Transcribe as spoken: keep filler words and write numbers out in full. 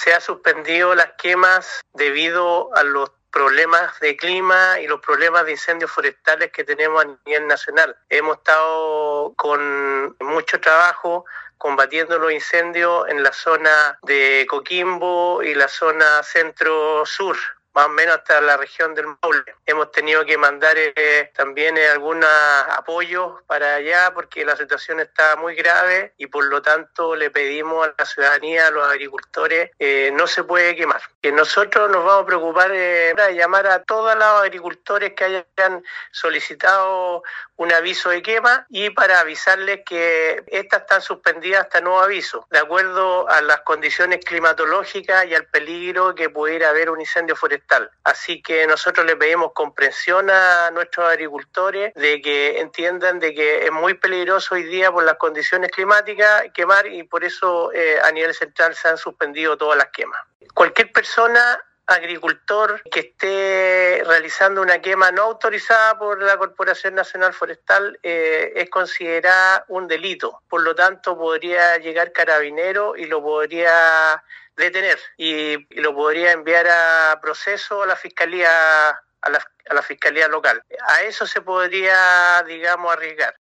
se ha suspendido las quemas debido a los problemas de clima y los problemas de incendios forestales que tenemos a nivel nacional. Hemos estado con mucho trabajo combatiendo los incendios en la zona de Coquimbo y la zona centro-sur, más o menos hasta la región del Maule. Hemos tenido que mandar eh, también eh, algunos apoyos para allá porque la situación está muy grave y por lo tanto le pedimos a la ciudadanía, a los agricultores, eh, no se puede quemar. Que nosotros nos vamos a preocupar eh, de llamar a todos los agricultores que hayan solicitado un aviso de quema y para avisarles que estas están suspendidas hasta nuevo aviso, de acuerdo a las condiciones climatológicas y al peligro que pudiera haber un incendio forestal. Así que nosotros le pedimos comprensión a nuestros agricultores de que entiendan de que es muy peligroso hoy día por las condiciones climáticas quemar y por eso eh, a nivel central se han suspendido todas las quemas. Cualquier persona agricultor que esté realizando una quema no autorizada por la Corporación Nacional Forestal eh, es considerada un delito. Por lo tanto, podría llegar carabinero y lo podría detener y, y lo podría enviar a proceso a la fiscalía a la, a la fiscalía local. A eso se podría, digamos, arriesgar.